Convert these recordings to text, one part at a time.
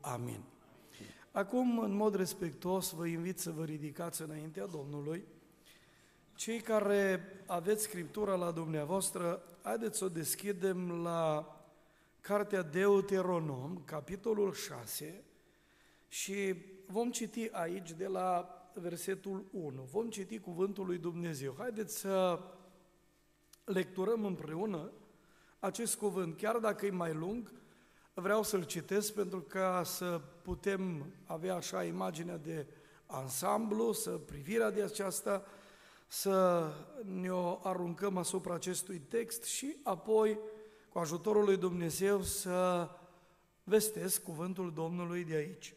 Amin. Acum, în mod respectuos, vă invit să vă ridicați înaintea Domnului. Cei care aveți Scriptura la dumneavoastră, haideți să o deschidem la Cartea Deuteronom, capitolul 6, și vom citi aici de la versetul 1. Vom citi cuvântul lui Dumnezeu. Haideți să lecturăm împreună acest cuvânt. Chiar dacă e mai lung, vreau să-l citesc pentru ca să putem avea așa imaginea de ansamblu, să privirea de aceasta, să ne-o aruncăm asupra acestui text și apoi, cu ajutorul lui Dumnezeu, să vestesc cuvântul Domnului de aici.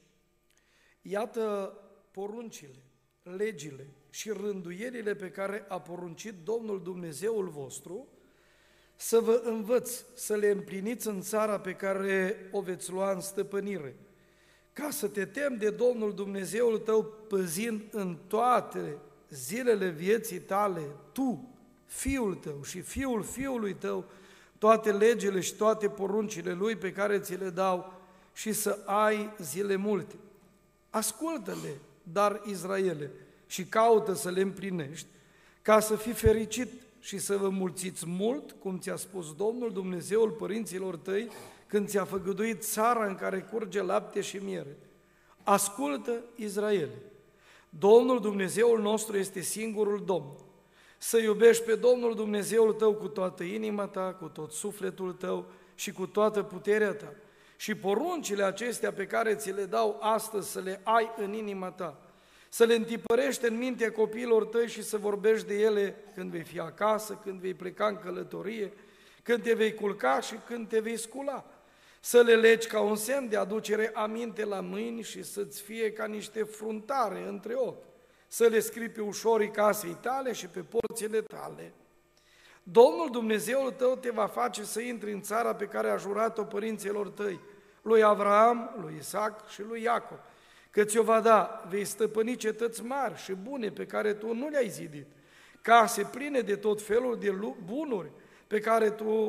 Iată poruncile, legile și rânduielile pe care a poruncit Domnul Dumnezeul vostru, să vă învăț să le împliniți în țara pe care o veți lua în stăpânire, ca să te temi de Domnul Dumnezeul tău, păzind în toate zilele vieții tale, tu, fiul tău și fiul fiului tău, toate legile și toate poruncile lui pe care ți le dau, și să ai zile multe. Ascultă-le, dar Israele, și caută să le împlinești, ca să fii fericit și să vă mulțiți mult, cum ți-a spus Domnul Dumnezeul părinților tăi, când ți-a făgăduit țara în care curge lapte și miere. Ascultă, Israele, Domnul Dumnezeul nostru este singurul Domn. Să iubești pe Domnul Dumnezeul tău cu toată inima ta, cu tot sufletul tău și cu toată puterea ta. Și poruncile acestea pe care ți le dau astăzi să le ai în inima ta, să le întipărești în mintea copiilor tăi și să vorbești de ele când vei fi acasă, când vei pleca în călătorie, când te vei culca și când te vei scula. Să le legi ca un semn de aducere aminte la mâini și să-ți fie ca niște fruntare între ochi. Să le scrii pe ușorii casei tale și pe porțile tale. Domnul Dumnezeul tău te va face să intri în țara pe care a jurat-o părinților tăi, lui Avraam, lui Isaac și lui Iacov, că ți-o va da, vei stăpâni cetăți mari și bune pe care tu nu le-ai zidit, case pline de tot felul de bunuri pe care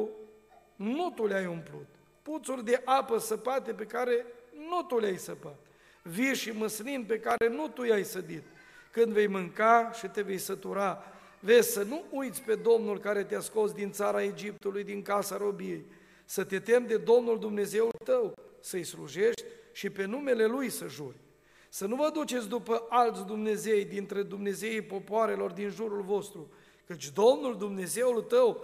tu le-ai umplut, puțuri de apă săpate pe care nu tu le-ai săpat, vii și măslin pe care nu tu i-ai sădit. Când vei mânca și te vei sătura, vezi să nu uiți pe Domnul care te-a scos din țara Egiptului, din casa robiei, să te temi de Domnul Dumnezeul tău, să-i slujești și pe numele Lui să juri. Să nu vă duceți după alți Dumnezei dintre Dumnezeii popoarelor din jurul vostru, căci Domnul Dumnezeul tău,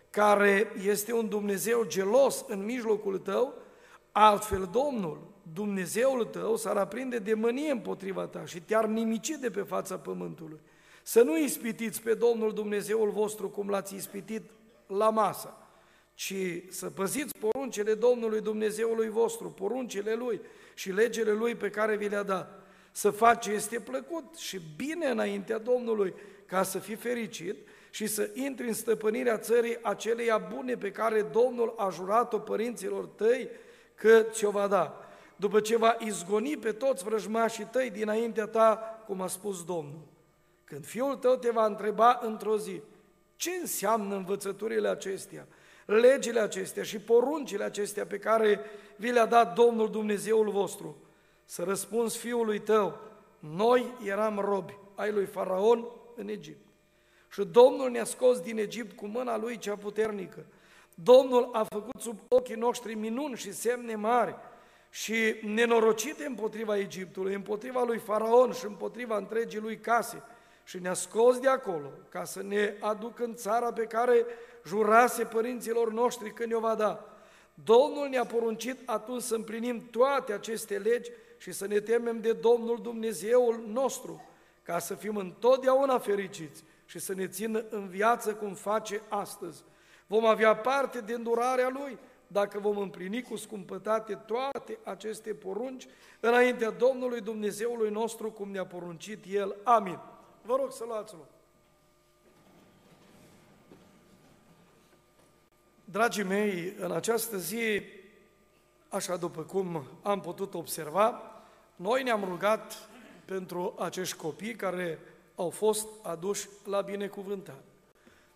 care este un Dumnezeu gelos în mijlocul tău, altfel Domnul Dumnezeul tău s-ar aprinde de mânie împotriva ta și te-ar nimici de pe fața pământului. Să nu ispitiți pe Domnul Dumnezeul vostru cum l-ați ispitit la masă, ci să păziți poruncile Domnului Dumnezeului vostru, poruncile Lui și legile Lui pe care vi le-a dat. Să faci ce este plăcut și bine înaintea Domnului, ca să fii fericit și să intri în stăpânirea țării aceleia bune pe care Domnul a jurat-o părinților tăi că ți-o va da, după ce va izgoni pe toți vrăjmașii tăi dinaintea ta, cum a spus Domnul. Când fiul tău te va întreba într-o zi, ce înseamnă învățăturile acestea, legile acestea și poruncile acestea pe care vi le-a dat Domnul Dumnezeul vostru, să răspunzi fiului tău, noi eram robi ai lui Faraon în Egipt. Și Domnul ne-a scos din Egipt cu mâna Lui cea puternică. Domnul a făcut sub ochii noștri minuni și semne mari și nenorocite împotriva Egiptului, împotriva lui Faraon și împotriva întregii lui case. Și ne-a scos de acolo ca să ne aducă în țara pe care jurase părinților noștri că ne-o va da. Domnul ne-a poruncit atunci să împlinim toate aceste legi și să ne temem de Domnul Dumnezeul nostru, ca să fim întotdeauna fericiți și să ne țină în viață cum face astăzi. Vom avea parte de îndurarea Lui dacă vom împlini cu scumpătate toate aceste porunci înaintea Domnului Dumnezeului nostru, cum ne-a poruncit El. Amin. Vă rog să luați loc. Dragii mei, în această zi, așa după cum am putut observa, noi ne-am rugat pentru acești copii care au fost aduși la binecuvântare.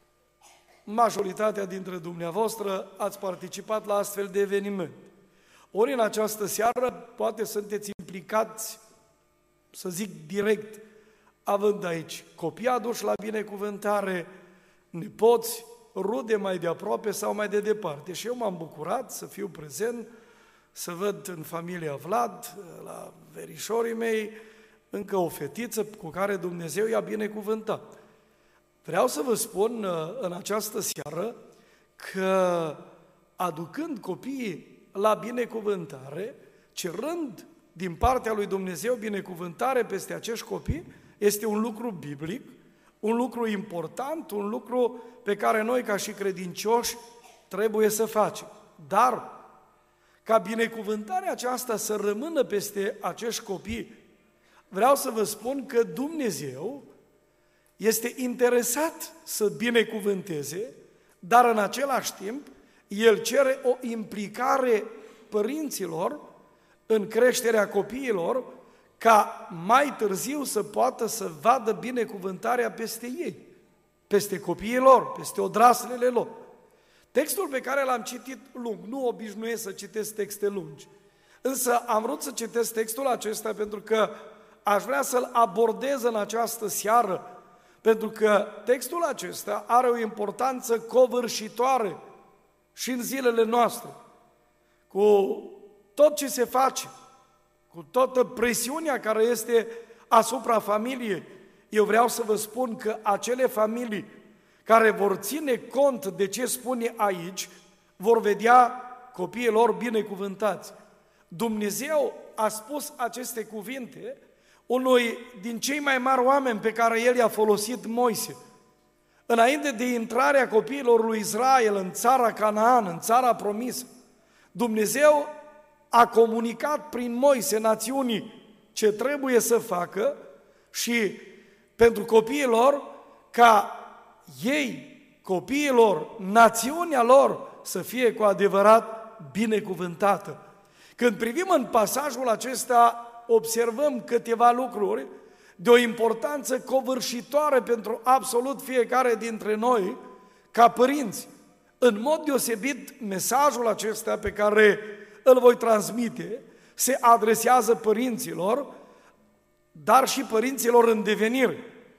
Majoritatea dintre dumneavoastră ați participat la astfel de eveniment. ori în această seară poate sunteți implicați, să zic direct, având aici copii aduși la binecuvântare, nepoți, rude mai de aproape sau mai de departe. Și eu m-am bucurat să fiu prezent, să văd în familia Vlad, la verișorii mei, încă o fetiță cu care Dumnezeu i-a binecuvântat. Vreau să vă spun în această seară că aducând copiii la binecuvântare, cerând din partea lui Dumnezeu binecuvântare peste acești copii, este un lucru biblic, un lucru important, un lucru pe care noi ca și credincioși trebuie să facem. Dar ca binecuvântarea aceasta să rămână peste acești copii, vreau să vă spun că Dumnezeu este interesat să binecuvânteze, dar în același timp El cere o implicare părinților în creșterea copiilor, ca mai târziu să poată să vadă binecuvântarea peste ei, peste copiii lor, peste odraslele lor. Textul pe care l-am citit lung, nu obișnuiesc să citesc texte lungi, însă am vrut să citesc textul acesta pentru că aș vrea să-l abordez în această seară, pentru că textul acesta are o importanță covârșitoare și în zilele noastre, cu tot ce se face, cu toată presiunea care este asupra familiei. Eu vreau să vă spun că acele familii care vor ține cont de ce spune aici, vor vedea copiii lor binecuvântați. Dumnezeu a spus aceste cuvinte unui din cei mai mari oameni pe care El i-a folosit, Moise. Înainte de intrarea copiilor lui Israel în țara Canaan, în țara promisă, Dumnezeu a comunicat prin Moise națiunii ce trebuie să facă și pentru copiii lor, ca ei, copiii lor, națiunea lor să fie cu adevărat binecuvântată. Când privim în pasajul acesta, observăm câteva lucruri de o importanță covârșitoare pentru absolut fiecare dintre noi, ca părinți. În mod deosebit, mesajul acesta pe care îl voi transmite se adresează părinților, dar și părinților în devenire.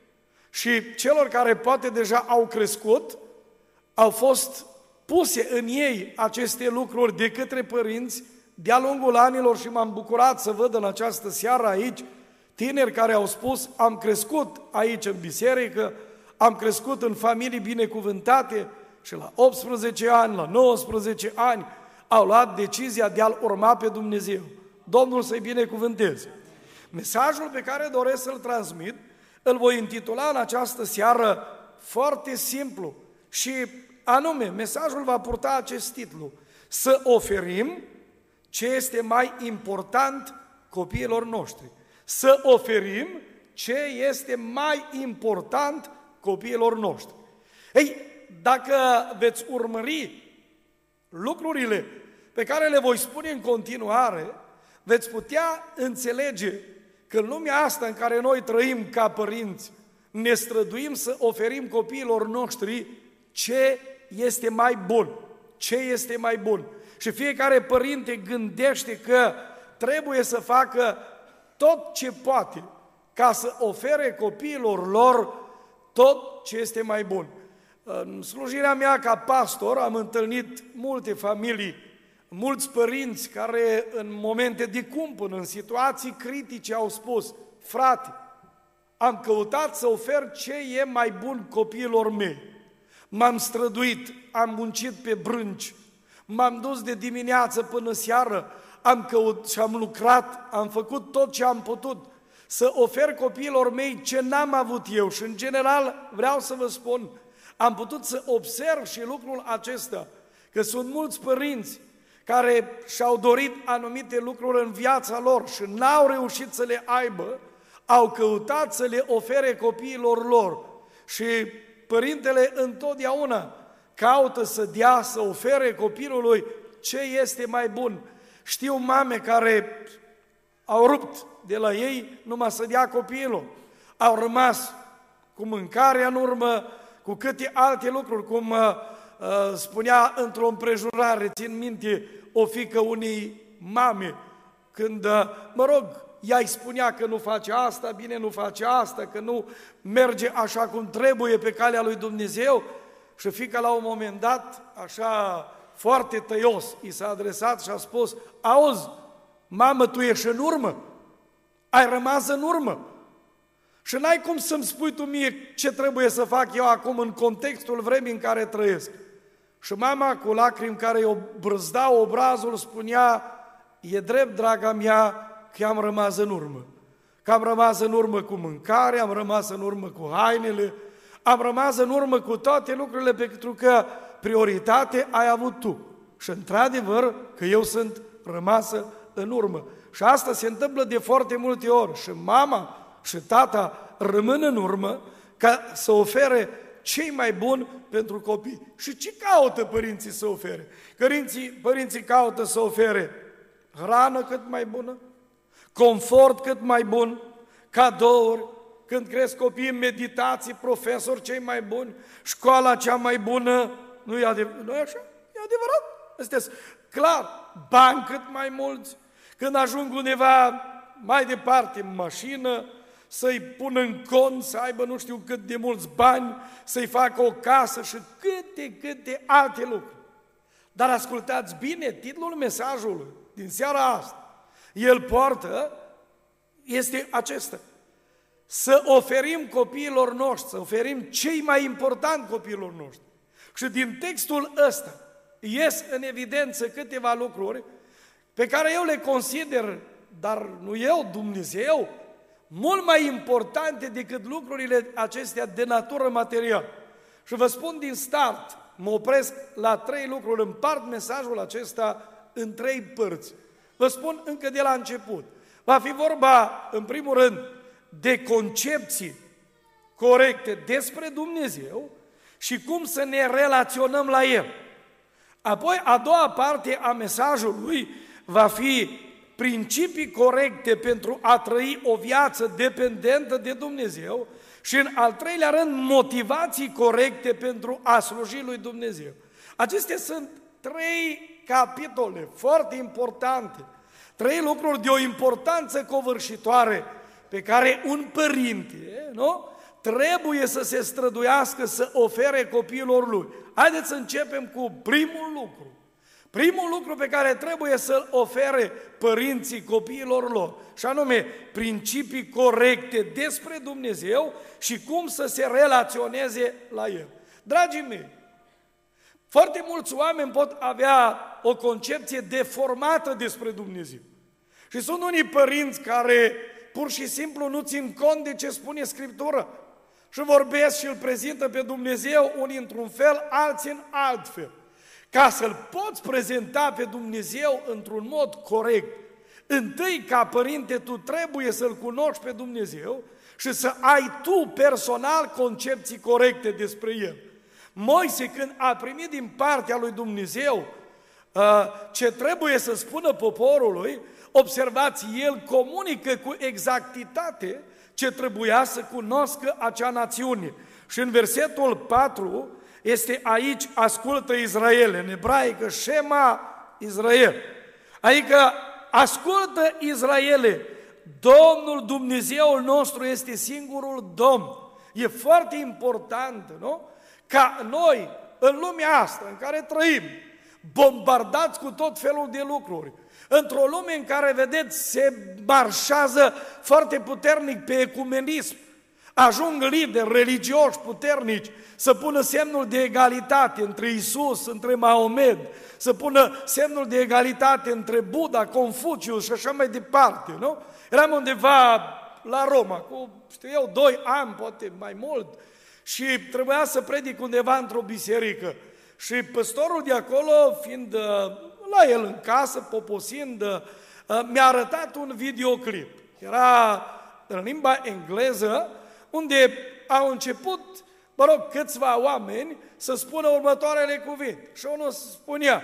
Și celor care poate deja au crescut, au fost puse în ei aceste lucruri de către părinți de-a lungul anilor și m-am bucurat să văd în această seară aici tineri care au spus: am crescut aici în biserică, am crescut în familii binecuvântate și la 18 ani, la 19 ani au luat decizia de a-L urma pe Dumnezeu. Domnul să-i binecuvânteze. Mesajul pe care doresc să-l transmit îl voi intitula în această seară foarte simplu și anume, mesajul va purta acest titlu: să oferim ce este mai important copiilor noștri. Să oferim ce este mai important copiilor noștri. Ei, dacă veți urmări lucrurile pe care le voi spune în continuare, veți putea înțelege că în lumea asta în care noi trăim ca părinți, ne străduim să oferim copiilor noștri ce este mai bun, ce este mai bun. Și fiecare părinte gândește că trebuie să facă tot ce poate ca să ofere copiilor lor tot ce este mai bun. În slujirea mea ca pastor am întâlnit multe familii, mulți părinți care în momente de cumpăn, în situații critice au spus: frate, am căutat să ofer ce e mai bun copiilor mei. M-am străduit, am muncit pe brânci, m-am dus de dimineață până seară, am căutat și am lucrat, am făcut tot ce am putut să ofer copiilor mei ce n-am avut eu. Și în general vreau să vă spun, am putut să observ și lucrul acesta, că sunt mulți părinți care și-au dorit anumite lucruri în viața lor și n-au reușit să le aibă, au căutat să le ofere copiilor lor. Și părintele întotdeauna caută să dea, să ofere copilului ce este mai bun. Știu mame care au rupt de la ei numai să dea copiilor. Au rămas cu mâncarea în urmă, cu câte alte lucruri, cum spunea într-o împrejurare, țin minte, o fiică unei mame, când, mă rog, ea îi spunea că nu face asta, bine nu face asta, că nu merge așa cum trebuie pe calea lui Dumnezeu, și fiica la un moment dat, așa foarte tăios, i s-a adresat și a spus: auzi, mamă, tu ești în urmă? Ai rămas în urmă? Și n-ai cum să-mi spui tu mie ce trebuie să fac eu acum în contextul vremii în care trăiesc. Și mama, cu lacrimi care îi brăzdau obrazul, spunea: e drept, draga mea, că am rămas în urmă. Că am rămas în urmă cu mâncare, am rămas în urmă cu hainele, am rămas în urmă cu toate lucrurile, pentru că prioritate ai avut tu. Și într-adevăr că eu sunt rămasă în urmă. Și asta se întâmplă de foarte multe ori. Și mama și tata rămân în urmă ca să ofere cei mai buni pentru copii. Și ce caută părinții să ofere? Părinții caută să ofere hrană cât mai bună, confort cât mai bun, cadouri, când cresc copiii, meditații, profesori cei mai buni, școala cea mai bună. Nu e așa? E adevărat. Este clar, bani cât mai mulți. Când ajung undeva mai departe în mașină, să-i pună în cont, să aibă nu știu cât de mulți bani, să-i facă o casă și câte alte lucruri. Dar ascultați bine, titlul mesajului din seara asta, el poartă, este acesta: să oferim copiilor noștri, să oferim cei mai important copiilor noștri. Și din textul ăsta ies în evidență câteva lucruri pe care eu le consider, dar nu eu, Dumnezeu, mult mai importante decât lucrurile acestea de natură materială. Și vă spun din start, mă opresc la 3 lucruri, împart mesajul acesta în 3 părți. Vă spun încă de la început. Va fi vorba, în primul rând, de concepții corecte despre Dumnezeu și cum să ne relaționăm la El. Apoi, a doua parte a mesajului va fi principii corecte pentru a trăi o viață dependentă de Dumnezeu și, în al treilea rând, motivații corecte pentru a sluji lui Dumnezeu. Acestea sunt 3 capitole foarte importante, 3 lucruri de o importanță covârșitoare pe care un părinte, nu, trebuie să se străduiască să ofere copiilor lui. Haideți să începem cu primul lucru. Primul lucru pe care trebuie să-l ofere părinții copiilor lor, și anume principii corecte despre Dumnezeu și cum să se relaționeze la El. Dragii mei, foarte mulți oameni pot avea o concepție deformată despre Dumnezeu. Și sunt unii părinți care pur și simplu nu țin cont de ce spune Scriptura și vorbesc și îl prezintă pe Dumnezeu unii într-un fel, alții în alt fel. Ca să-L poți prezenta pe Dumnezeu într-un mod corect, întâi ca părinte tu trebuie să-L cunoști pe Dumnezeu și să ai tu personal concepții corecte despre El. Moise, când a primit din partea lui Dumnezeu ce trebuie să spună poporului, observați, el comunică cu exactitate ce trebuia să cunoască acea națiune. Și în versetul 4 este aici: ascultă Israel, în ebraică Shema Israel. Adică ascultă Israele, Domnul Dumnezeul nostru este singurul Domn. E foarte important, nu? Ca noi, în lumea asta în care trăim, bombardați cu tot felul de lucruri, într-o lume în care, vedeți, se marșează foarte puternic pe ecumenism, ajung lideri religioși puternici să pună semnul de egalitate între Isus, între Maomed, să pună semnul de egalitate între Buddha, Confucius și așa mai departe, nu? Eram undeva la Roma, cu, 2 ani, poate mai mult, și trebuia să predic undeva într-o biserică. Și păstorul de acolo, fiind la el în casă, poposind, mi-a arătat un videoclip. Era în limba engleză, unde au început, câțiva oameni să spună următoarele cuvinte. Și unul spunea: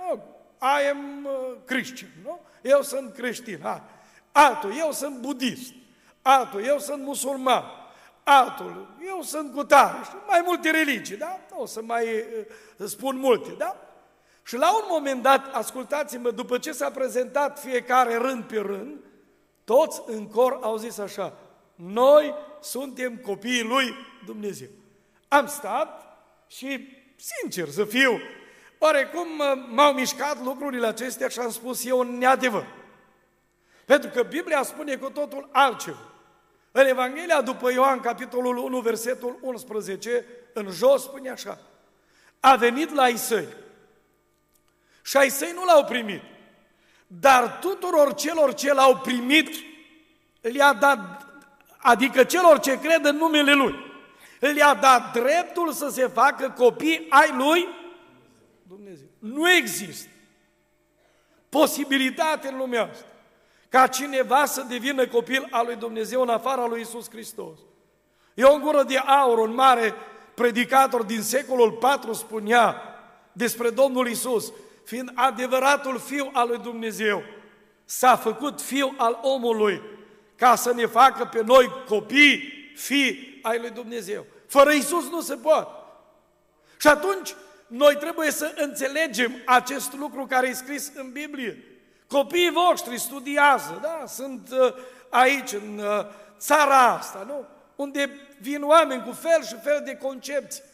I am Christian, nu? Eu sunt creștin. Altul: eu sunt budist. Altul: eu sunt musulman. Altul: eu sunt cu tare. Și mai multe religii, da? Nu o să mai spun multe, da? Și la un moment dat, ascultați-mă, după ce s-a prezentat fiecare rând pe rând, toți în cor au zis așa: noi suntem copiii lui Dumnezeu. Am stat și, sincer să fiu, oarecum m-au mișcat lucrurile acestea și am spus eu un neadevăr. Pentru că Biblia spune cu totul altceva. În Evanghelia după Ioan, capitolul 1, versetul 11, în jos spune așa: a venit la ai săi și ai săi nu l-au primit, dar tuturor celor ce l-au primit le-a dat, adică celor ce cred în numele Lui, le-a dat dreptul să se facă copii ai Lui Dumnezeu. Nu există posibilitate în lumea asta ca cineva să devină copil al lui Dumnezeu în afara lui Iisus Hristos. Ion Gură de Aur, un mare predicator din secolul IV, spunea despre Domnul Iisus: fiind adevăratul Fiu al lui Dumnezeu, s-a făcut Fiu al omului ca să ne facă pe noi copii, fii ai lui Dumnezeu. Fără Iisus nu se poate. Și atunci noi trebuie să înțelegem acest lucru care e scris în Biblie. Copiii voștri studiază, da? Sunt aici, în țara asta, nu? Unde vin oameni cu fel și fel de concepții.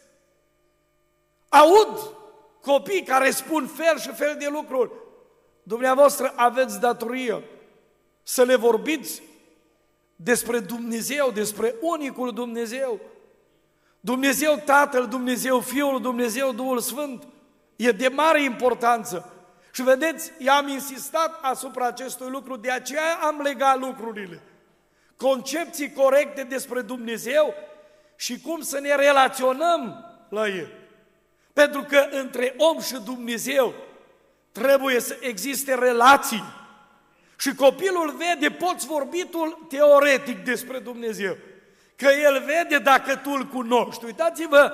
Aud copii care spun fel și fel de lucruri. Dumneavoastră aveți datoria să le vorbiți despre Dumnezeu, despre unicul Dumnezeu. Dumnezeu Tatăl, Dumnezeu Fiul, Dumnezeu Duhul Sfânt. E de mare importanță. Și vedeți, i-am insistat asupra acestui lucru, de aceea am legat lucrurile. Concepții corecte despre Dumnezeu și cum să ne relaționăm la El. Pentru că între om și Dumnezeu trebuie să existe relații. Și copilul vede, poți vorbi tu teoretic despre Dumnezeu, că el vede dacă tu îl cunoști. Uitați-vă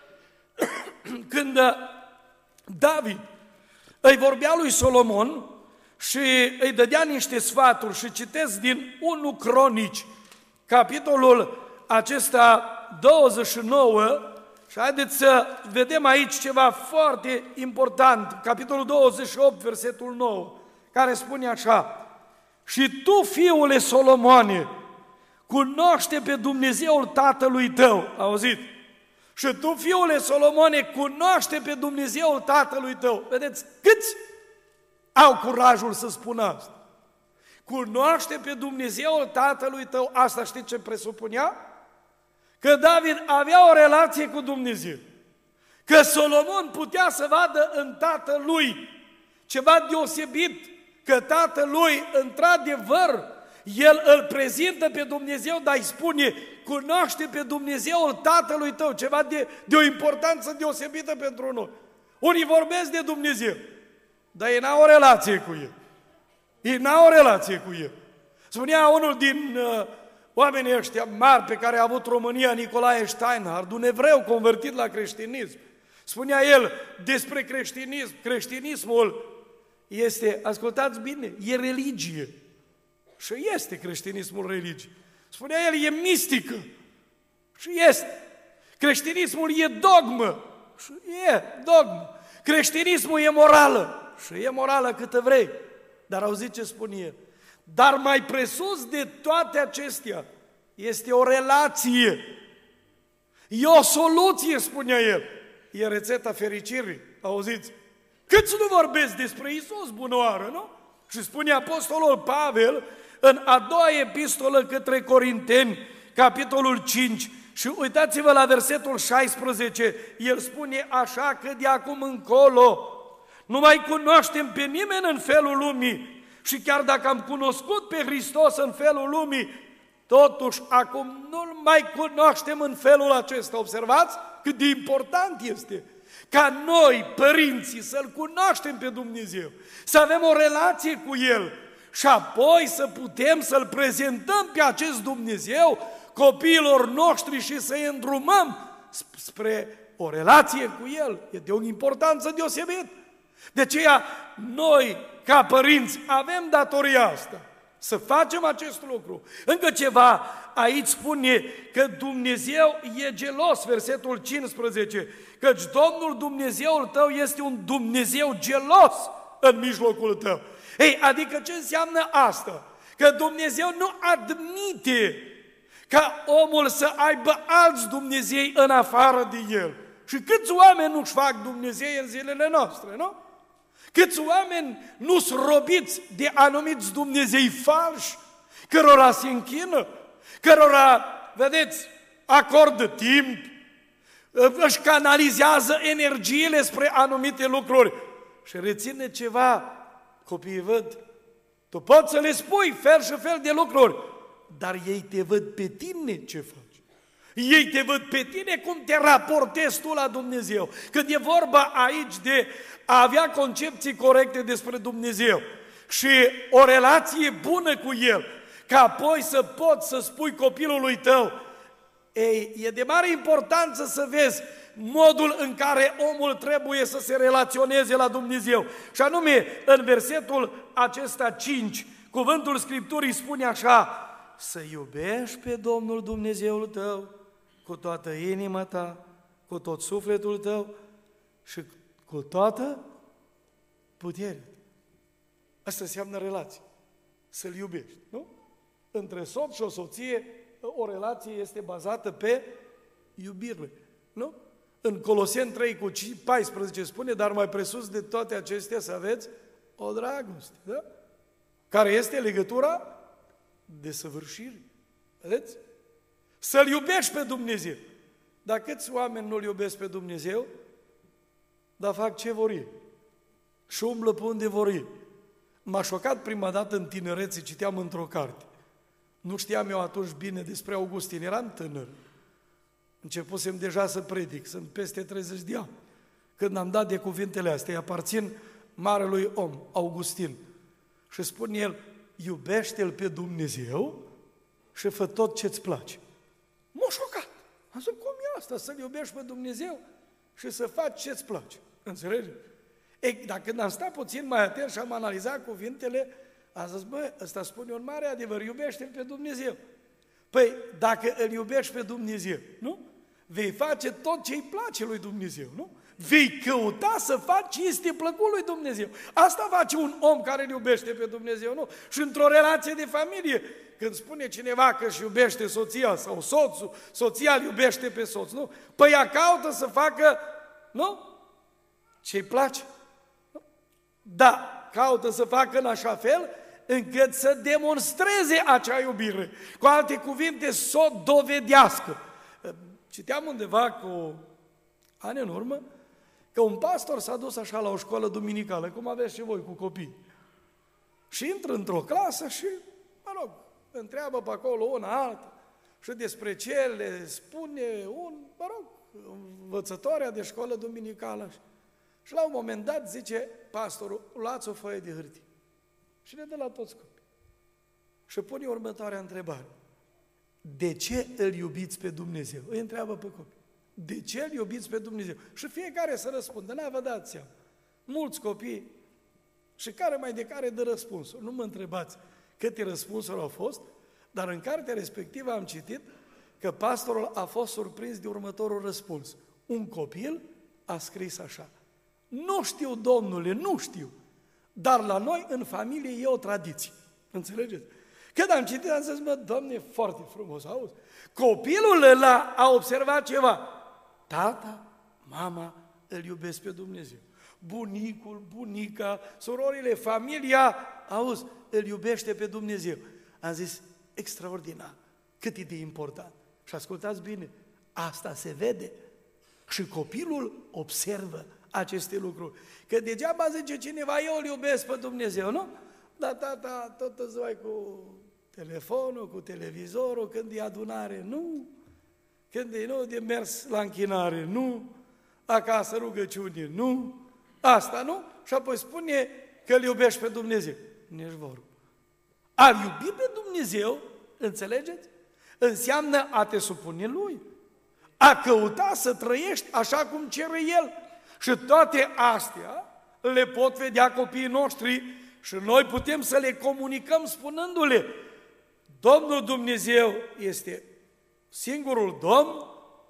când David îi vorbea lui Solomon și îi dădea niște sfaturi, și citesc din 1 Cronici, capitolul acesta 29, și haideți să vedem aici ceva foarte important, capitolul 28, versetul 9, care spune așa: și tu, fiule Solomoane, cunoaște pe Dumnezeul tatălui tău. Auzit? Și tu, fiule Solomoane, cunoaște pe Dumnezeul tatălui tău. Vedeți, câți au curajul să spună asta? Cunoaște pe Dumnezeul tatălui tău. Asta știți ce presupunea? Că David avea o relație cu Dumnezeu. Că Solomon putea să vadă în tatălui ceva deosebit, că tatălui, într-adevăr, el îl prezintă pe Dumnezeu, dar îi spune: cunoaște pe Dumnezeul tatălui tău, ceva de o importanță deosebită pentru noi. Unii vorbesc de Dumnezeu, dar ei n-au o relație cu El. Ei n-au o relație cu El. Spunea unul din oamenii ăștia mari pe care a avut România, Nicolae Steinhardt, un evreu convertit la creștinism. Spunea el despre creștinism: creștinismul este, ascultați bine, e religie. Și este creștinismul religie. Spunea el, e mistică. Și este. Creștinismul e dogmă. Și e dogmă. Creștinismul e morală. Și e morală câtă vrei. Dar auziți ce spune el? Dar mai presus de toate acestea este o relație. E o soluție, spunea el. E rețeta fericirii. Auziți? Câți nu vorbesc despre Iisus, bunoară, nu? Și spune apostolul Pavel în a doua epistolă către Corinteni, capitolul 5, și uitați-vă la versetul 16, el spune așa: că de acum încolo nu mai cunoaștem pe nimeni în felul lumii, și chiar dacă am cunoscut pe Hristos în felul lumii, totuși acum nu-L mai cunoaștem în felul acesta. Observați cât de important este ca noi, părinții, să-L cunoaștem pe Dumnezeu, să avem o relație cu El și apoi să putem să-L prezentăm pe acest Dumnezeu copiilor noștri și să-i îndrumăm spre o relație cu El. E de o importanță deosebită. De aceea noi, ca părinți, avem datoria asta, să facem acest lucru. Încă ceva, aici spune că Dumnezeu e gelos, versetul 15, căci Domnul Dumnezeul tău este un Dumnezeu gelos în mijlocul tău. Ei, adică ce înseamnă asta? Că Dumnezeu nu admite ca omul să aibă alți Dumnezei în afară de El. Și câți oameni nu-și fac Dumnezei în zilele noastre, nu? Câți oameni nu sunt robiți de anumiți Dumnezei falși, cărora se închină, cărora, vedeți, acordă timp, își canalizează energiile spre anumite lucruri. Și reține ceva, copiii văd, tu poți să le spui fel și fel de lucruri, dar ei te văd pe tine ce faci. Ei te văd pe tine cum te raportezi tu la Dumnezeu. Când e vorba aici de a avea concepții corecte despre Dumnezeu și o relație bună cu El, ca apoi să poți să spui copilului tău, ei, e de mare importanță să vezi modul în care omul trebuie să se relaționeze la Dumnezeu. Și anume, în versetul acesta 5, cuvântul Scripturii spune așa: să iubești pe Domnul Dumnezeul tău cu toată inima ta, cu tot sufletul tău și cu toată puterea. Asta înseamnă relație. Să-L iubești, nu? Între soț și o soție, o relație este bazată pe iubire, nu? În Coloseni 3:14 spune, dar mai presus de toate acestea să aveți o dragoste, da? Care este legătura de săvârșire. Vedeți? Să-L iubești pe Dumnezeu. Dar câți oameni nu-L iubesc pe Dumnezeu, dar fac ce vor ei și umblă pe unde vor ei. M-a șocat prima dată în tinerețe, citeam într-o carte. Nu știam eu atunci bine despre Augustin, eram tânăr. Începusem deja să predic, sunt peste 30 de ani. Când am dat de cuvintele astea, aparțin marelui om, Augustin. Și spune el, iubește-L pe Dumnezeu și fă tot ce-ți place. M-a șocat. Am zis, cum e asta, să-L iubești pe Dumnezeu și să faci ce-ți place? Înțelegi? Ei, dar când am stat puțin mai atent și am analizat cuvintele, am zis, bă, ăsta spune un mare adevăr, iubește-L pe Dumnezeu. Păi, dacă îl iubești pe Dumnezeu, nu? Vei face tot ce îi place lui Dumnezeu, nu? Vei căuta să faci ce este plăcut lui Dumnezeu. Asta face un om care îl iubește pe Dumnezeu, nu? Și într-o relație de familie, când spune cineva că își iubește soția sau soțul, soția îl iubește pe soț, nu? Păi ea caută să facă, nu? Ce-i place. Nu? Da, caută să facă în așa fel încât să demonstreze acea iubire. Cu alte cuvinte, să o dovedească. Citeam undeva cu ani în urmă că un pastor s-a dus așa la o școală duminicală, cum aveți și voi cu copii. Și intră într-o clasă și, mă rog, întreabă pe acolo una alta și despre ce le spune mă rog, învățătoarea de școală duminicală. Și la un moment dat zice pastorul, luați o foaie de hârtie și le dă la toți copii. Și pune următoarea întrebare. De ce îl iubiți pe Dumnezeu? Îi întreabă pe copii. De ce îl iubiți pe Dumnezeu? Și fiecare să răspundă, n-a vă dați seama. Mulți copii și care mai de care dă răspunsuri. Nu mă întrebați câte răspunsuri au fost, dar în cartea respectivă am citit că pastorul a fost surprins de următorul răspuns. Un copil a scris așa. Nu știu, domnule, nu știu, dar la noi în familie e o tradiție. Înțelegeți? Când am citit, am zis, mă, Doamne, foarte frumos, auzi? Copilul ăla a observat ceva. Tata, mama îl iubesc pe Dumnezeu. Bunicul, bunica, surorile, familia, auzi, îl iubește pe Dumnezeu. Am zis, extraordinar, cât e de important. Și ascultați bine, asta se vede. Și copilul observă aceste lucruri. Că degeaba zice cineva, eu îl iubesc pe Dumnezeu, nu? Dar tata tot îți vai cu telefonul, cu televizorul, când e adunare, nu. Când e de mers la închinare, nu. Acasă rugăciune, nu. Asta, nu? Și apoi spune că îl iubești pe Dumnezeu. Nici vorbă. A iubi pe Dumnezeu, înțelegeți? Înseamnă a te supune Lui. A căuta să trăiești așa cum cere El. Și toate astea le pot vedea copiii noștri Și noi putem să le comunicăm spunându-le, Domnul Dumnezeu este singurul Domn,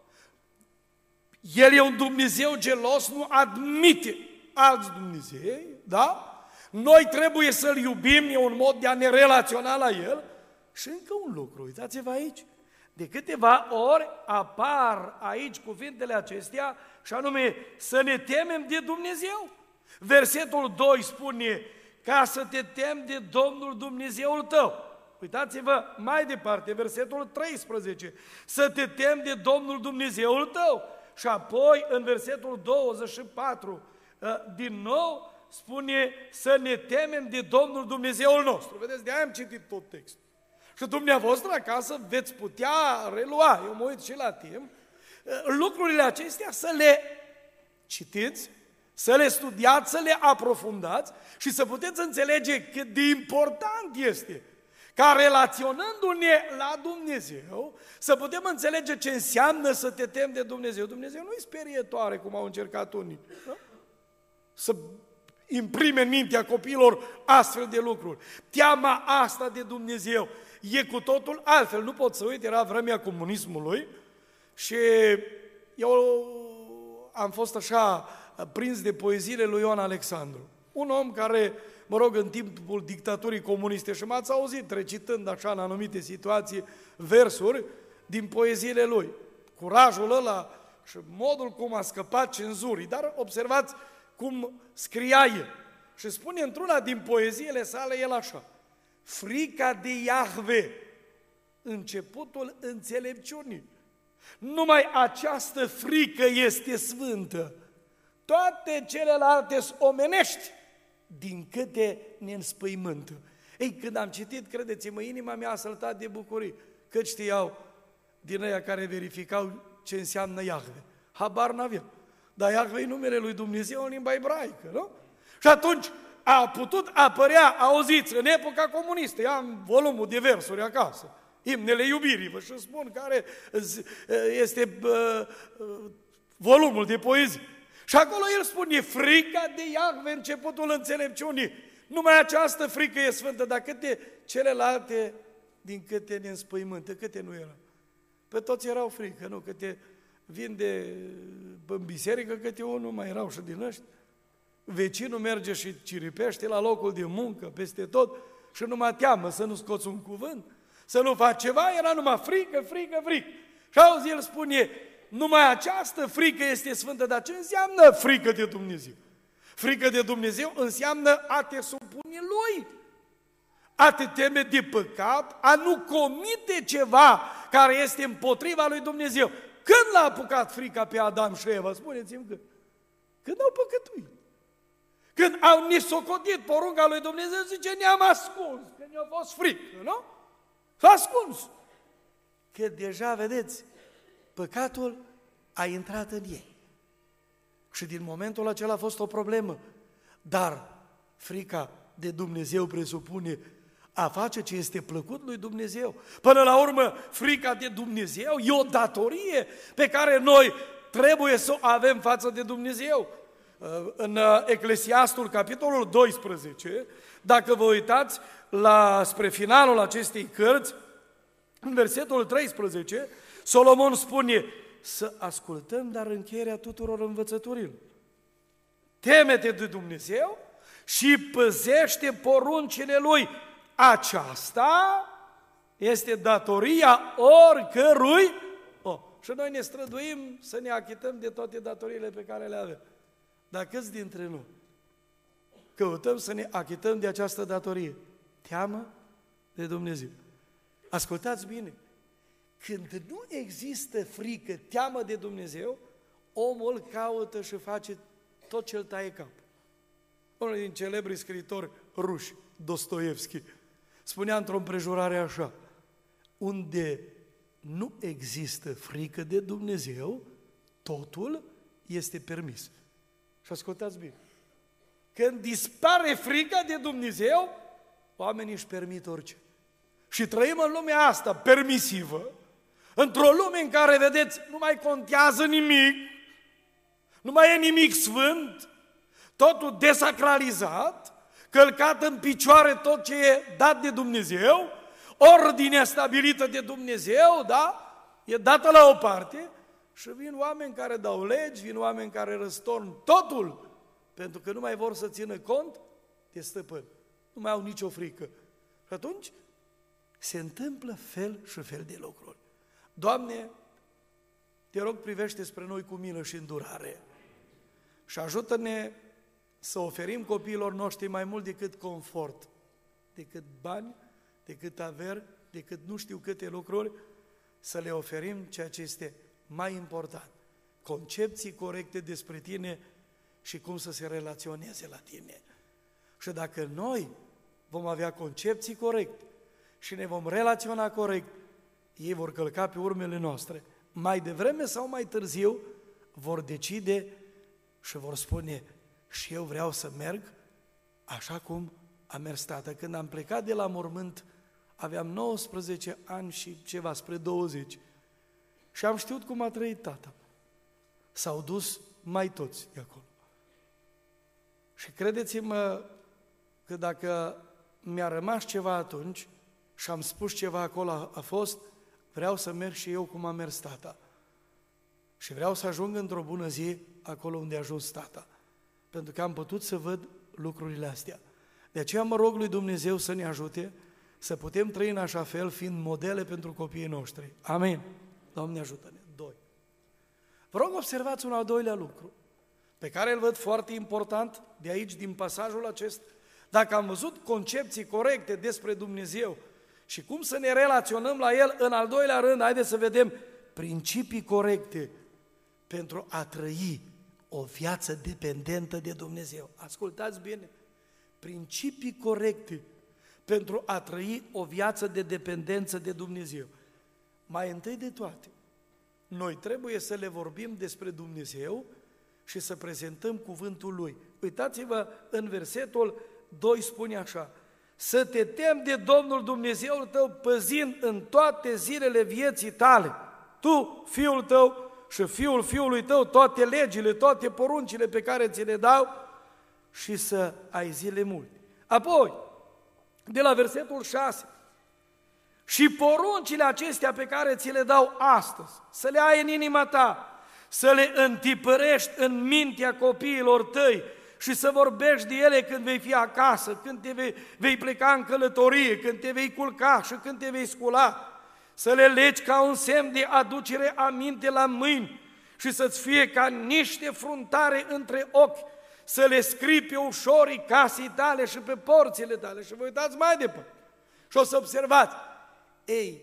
El e un Dumnezeu gelos, nu admite alți Dumnezei, da? Noi trebuie să-L iubim, e un mod de a ne relaționa la El. Și încă un lucru, uitați-vă aici, de câteva ori apar aici cuvintele acestea, și anume să ne temem de Dumnezeu. Versetul 2 spune, ca să te temi de Domnul Dumnezeul tău. Uitați-vă mai departe, versetul 13, să te temi de Domnul Dumnezeul tău. Și apoi, în versetul 24, din nou, spune să ne temem de Domnul Dumnezeul nostru. Vedeți, de-aia am citit tot textul. Și dumneavoastră acasă veți putea relua, eu mă uit și la timp, lucrurile acestea să le citiți, să le studiați, să le aprofundați și să puteți înțelege cât de important este ca relaționându-ne la Dumnezeu, să putem înțelege ce înseamnă să te temi de Dumnezeu. Dumnezeu nu-i sperietoare, cum au încercat unii, nu? Să imprime în mintea copiilor astfel de lucruri. Teama asta de Dumnezeu e cu totul altfel. Nu pot să uit, era vremea comunismului și eu am fost așa prins de poeziile lui Ion Alexandru. Un om care, mă rog, în timpul dictaturii comuniste, și m-ați auzit recitând așa în anumite situații versuri din poeziile lui. Curajul ăla și modul cum a scăpat cenzurii, dar observați cum scria el. Și spune într-una din poeziile sale el așa: frica de Iahve, începutul înțelepciunii. Numai această frică este sfântă. Toate celelalte sunt omenești, din câte ne înspăimântă. Ei, când am citit, credeți-mă, inima mea a săltat de bucurie, că știau din ăia care verificau ce înseamnă Iahve. Habar n-aveau. Dar Iahve e numele lui Dumnezeu în limba ebraică, nu? Și atunci a putut apărea, auziți, în epoca comunistă, eu am volumul de versuri acasă, imnele iubirii, vă și spun care este volumul de poezie. Și acolo el spune, frica de Iahve, începutul înțelepciunii. Numai această frică e sfântă, dar câte celelalte, din câte ne înspăimântă, câte nu erau? Pe toți erau frică, nu? Câte vin în biserică, câte unul mai erau și din ăștia. Vecinul merge și ciripește la locul de muncă, peste tot, și numai teamă să nu scoți un cuvânt, să nu faci ceva, era numai frică, frică, frică. Și auzi, el spune, numai această frică este sfântă, dar ce înseamnă frică de Dumnezeu? Frică de Dumnezeu înseamnă a te supune Lui, a te teme de păcat, a nu comite ceva care este împotriva lui Dumnezeu. Când l-a apucat frica pe Adam și Eva? Spuneți-mi când. Când au păcătuit. Când au nesocotit porunca lui Dumnezeu, zice, ne-am ascuns, că ne-a fost frică, nu? S-a ascuns. Că deja, vedeți, păcatul a intrat în ei. Și din momentul acela a fost o problemă. Dar frica de Dumnezeu presupune a face ce este plăcut lui Dumnezeu. Până la urmă, frica de Dumnezeu e o datorie pe care noi trebuie să o avem față de Dumnezeu. În Eclesiastul, capitolul 12, dacă vă uitați spre finalul acestei cărți, în versetul 13, Solomon spune să ascultăm, dar încheierea tuturor învățăturilor. Teme-te de Dumnezeu și păzește poruncile Lui. Aceasta este datoria oricărui om. Și noi ne străduim să ne achităm de toate datoriile pe care le avem. Dar câți dintre noi căutăm să ne achităm de această datorie? Teamă de Dumnezeu. Ascultați bine, când nu există frică, teamă de Dumnezeu, omul caută și face tot ce îl taie cap. Unul din celebrii scriitori ruși, Dostoevski, spunea într-o împrejurare așa: unde nu există frică de Dumnezeu, totul este permis. Și ascultați bine, când dispare frica de Dumnezeu, oamenii își permit orice. Și trăim în lumea asta permisivă, într-o lume în care, vedeți, nu mai contează nimic, nu mai e nimic sfânt, totul desacralizat, călcat în picioare tot ce e dat de Dumnezeu, ordinea stabilită de Dumnezeu, da? E dată la o parte și vin oameni care dau legi, vin oameni care răstorn totul, pentru că nu mai vor să țină cont de stăpân. Nu mai au nicio frică. Și atunci se întâmplă fel și fel de lucruri. Doamne, te rog, privește spre noi cu milă și îndurare și ajută-ne să oferim copiilor noștri mai mult decât confort, decât bani, decât averi, decât nu știu câte lucruri, să le oferim ceea ce este mai important, concepții corecte despre tine și cum să se relaționeze la tine. Și dacă noi vom avea concepții corecte și ne vom relaționa corect, ei vor călca pe urmele noastre. Mai devreme sau mai târziu vor decide și vor spune: și eu vreau să merg așa cum a mers tată. Când am plecat de la mormânt, aveam 19 ani și ceva, spre 20. Și am știut cum a trăit tata. S-au dus mai toți de acolo. Și credeți-mă că dacă mi-a rămas ceva atunci și am spus ceva acolo, a fost: vreau să merg și eu cum a mers tata. Și vreau să ajung într-o bună zi acolo unde a ajuns tata. Pentru că am putut să văd lucrurile astea. De aceea mă rog lui Dumnezeu să ne ajute să putem trăi în așa fel, fiind modele pentru copiii noștri. Amin. Doamne, ajută-ne. 2. Vă rog, observați un al doilea lucru, pe care îl văd foarte important de aici, din pasajul acesta. Dacă am văzut concepții corecte despre Dumnezeu și cum să ne relaționăm la El, în al doilea rând, haideți să vedem principii corecte pentru a trăi o viață dependentă de Dumnezeu. Ascultați bine! Principii corecte pentru a trăi o viață de dependență de Dumnezeu. Mai întâi de toate, noi trebuie să le vorbim despre Dumnezeu și să prezentăm cuvântul Lui. Uitați-vă, în versetul 2 spune așa: să te temi de Domnul Dumnezeul tău, păzind în toate zilele vieții tale, tu, fiul tău și fiul fiului tău, toate legile, toate poruncile pe care ți le dau, și să ai zile multe. Apoi, de la versetul 6, și poruncile acestea pe care ți le dau astăzi, să le ai în inima ta, să le întipărești în mintea copiilor tăi și să vorbești de ele când vei fi acasă, când te vei pleca în călătorie, când te vei culca și când te vei scula, să le legi ca un semn de aducere aminte la mâini și să-ți fie ca niște fruntare între ochi, să le scrii pe ușorii casei tale și pe porțile tale. Și vă uitați mai departe și o să observați: ei,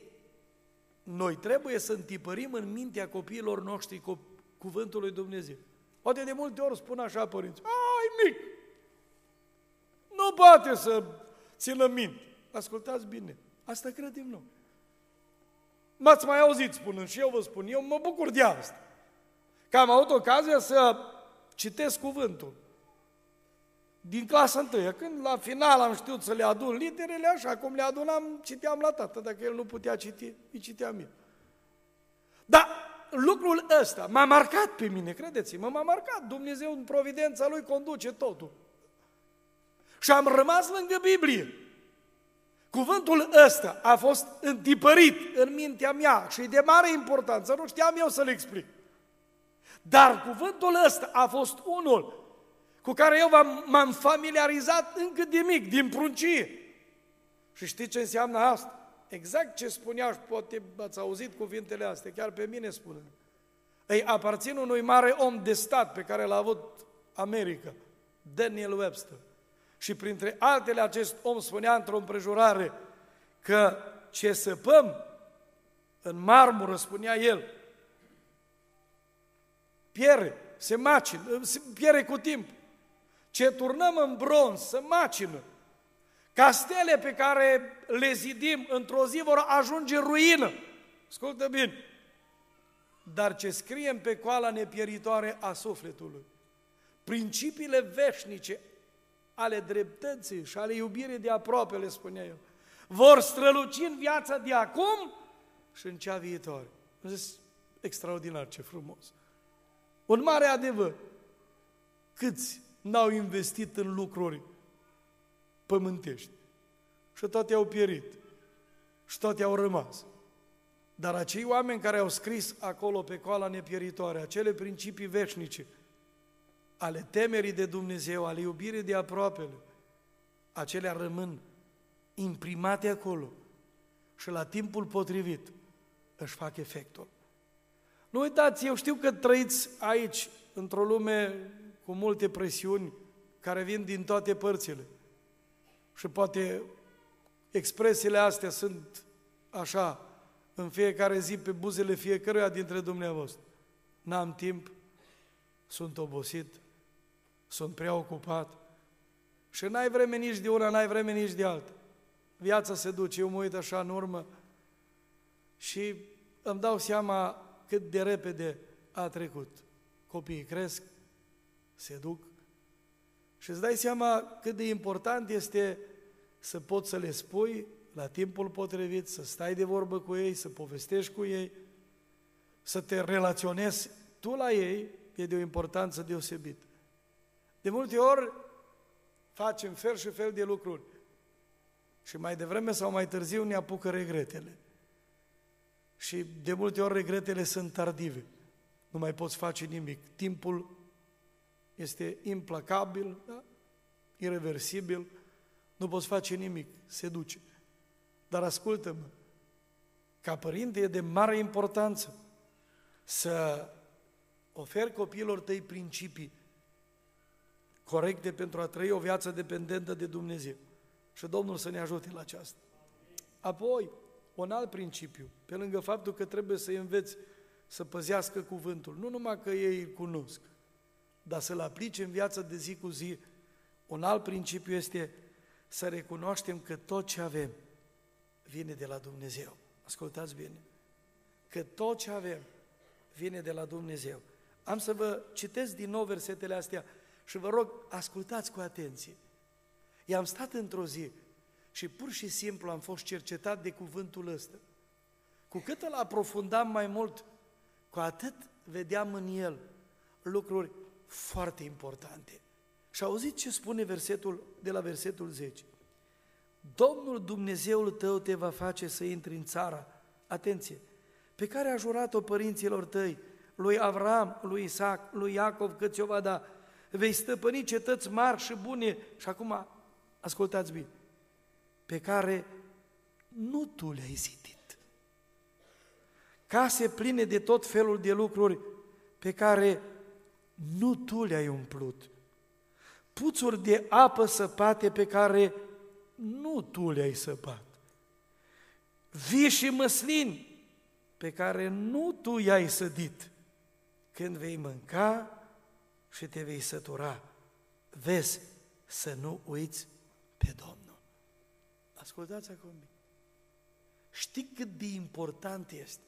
noi trebuie să întipărim în mintea copiilor noștri cuvântul lui Dumnezeu. Poate de multe ori spun așa părinți: ai mic, nu poate să țină minte. Ascultați bine, asta credem noi. M-ați mai auzit spunând și eu vă spun, eu mă bucur de asta, că am avut ocazia să citesc cuvântul din clasa 1, când la final am știut să le adun literele, așa cum le adunam, citeam la tată, dacă el nu putea citi, îi citeam eu. Dar lucrul ăsta m-a marcat pe mine, credeți-mă, m-a marcat. Dumnezeu în providența Lui conduce totul. Și am rămas lângă Biblie. Cuvântul ăsta a fost întipărit în mintea mea și e de mare importanță, nu știam eu să-l explic. Dar cuvântul ăsta a fost unul cu care eu m-am familiarizat încă de mic, din pruncie. Și știți ce înseamnă asta? Exact ce spunea, și poate ați auzit cuvintele astea, chiar pe mine spune. Ei aparțin unui mare om de stat pe care l-a avut America, Daniel Webster. Și printre altele acest om spunea într-o împrejurare că ce săpăm în marmură, spunea el, pierde, se macină, pierde cu timp. Ce turnăm în bronz, se macină. Castele pe care le zidim într-o zi vor ajunge ruină. Ascultă bine. Dar ce scriem pe coala nepieritoare a sufletului, principiile veșnice ale dreptății și ale iubirii de aproape, le spunea eu, vor străluci în viața de acum și în cea viitoare. Am zis, extraordinar, ce frumos. Un mare adevăr. Câți n-au investit în lucruri pământești. Și toate au pierit. Și toate au rămas. Dar acei oameni care au scris acolo pe coala nepieritoare, acele principii veșnice, ale temerii de Dumnezeu, ale iubirii de aproapele, acelea rămân imprimate acolo și la timpul potrivit își fac efectul. Nu uitați, eu știu că trăiți aici, într-o lume cu multe presiuni care vin din toate părțile și poate expresiile astea sunt așa, în fiecare zi pe buzele fiecăruia dintre dumneavoastră. N-am timp, sunt obosit, sunt prea ocupat și n-ai vreme nici de una, n-ai vreme nici de alta. Viața se duce, eu mă uit așa în urmă și îmi dau seama cât de repede a trecut. Copiii cresc, se duc și îți dai seama cât de important este să poți să le spui la timpul potrivit, să stai de vorbă cu ei, să povestești cu ei, să te relaționezi tu la ei, e de o importanță deosebită. De multe ori facem fel și fel de lucruri și mai devreme sau mai târziu ne apucă regretele. Și de multe ori regretele sunt tardive. Nu mai poți face nimic. Timpul este implacabil, da? Ireversibil, nu poți face nimic, se duce. Dar ascultă-mă, ca părinte e de mare importanță să oferi copiilor tăi principii corecte pentru a trăi o viață dependentă de Dumnezeu. Și Domnul să ne ajute la aceasta. Apoi, un alt principiu, pe lângă faptul că trebuie să-i înveți să păzească cuvântul, nu numai că ei îl cunosc, dar să-l aplice în viața de zi cu zi. Un alt principiu este să recunoaștem că tot ce avem vine de la Dumnezeu. Ascultați bine. Că tot ce avem vine de la Dumnezeu. Am să vă citesc din nou versetele astea și vă rog, ascultați cu atenție. I-am stat într-o zi și pur și simplu am fost cercetat de cuvântul ăsta. Cu cât îl aprofundam mai mult, cu atât vedeam în el lucruri foarte importante. Și auziți ce spune versetul de la versetul 10. Domnul Dumnezeul tău te va face să intri în țara, atenție, pe care a jurat-o părinților tăi, lui Avram, lui Isaac, lui Iacov, că ți-o va da. Vei stăpâni cetăți mari și bune. Și acum, ascultați bine, pe care nu tu le-ai zidit. Case pline de tot felul de lucruri pe care nu tu le-ai umplut. Puțuri de apă săpate pe care nu tu le-ai săpat. Vii și măslini pe care nu tu i-ai sădit. Când vei mânca și te vei sătura, vezi să nu uiți pe Domnul. Ascultați acum. Știi cât de important este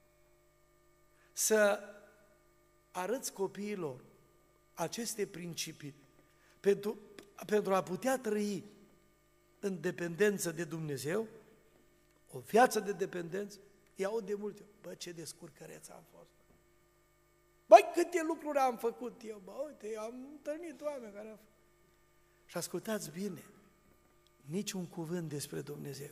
să arăți copiilor aceste principii pentru a putea trăi în dependență de Dumnezeu, o viață de dependență. Iau de multe ori, bă, ce descurcăreț am fost. Băi, câte lucruri am făcut eu, bă, uite, am întâlnit oameni care au făcut. Și ascultați bine, niciun cuvânt despre Dumnezeu.